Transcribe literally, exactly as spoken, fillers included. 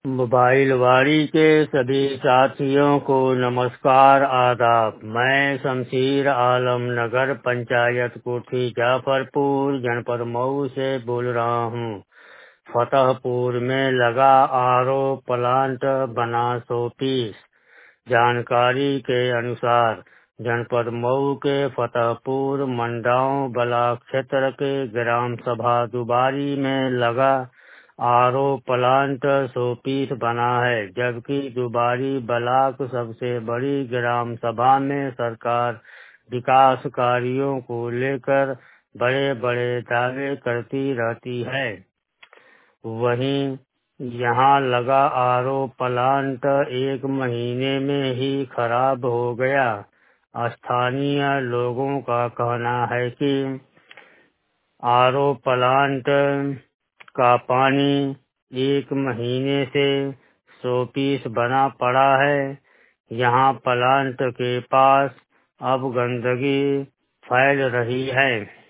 Mobile वाड़ी के सभी साथियों को नमस्कार आदाब। मैं शमशीर आलम नगर पंचायत कोठी जाफरपुर जनपद मऊ से बोल रहा हूँ। फतेहपुर में लगा आर ओ प्लांट बना सौ पीस। जानकारी के अनुसार जनपद मऊ के फतेहपुर मंडाओं ब्लॉक क्षेत्र के ग्राम सभा दुबारी में लगा आर ओ प्लांट सौ पीस बना है, जबकि दुबारी ब्लॉक सबसे बड़ी ग्राम सभा में सरकार विकास कार्यों को लेकर बड़े बड़े दावे करती रहती है। वहीं यहाँ लगा आर ओ प्लांट एक महीने में ही खराब हो गया। स्थानीय लोगों का कहना है कि आर ओ प्लांट का पानी एक महीने से सौ पीस बना पड़ा है। यहाँ प्लांट के पास अब गंदगी फैल रही है।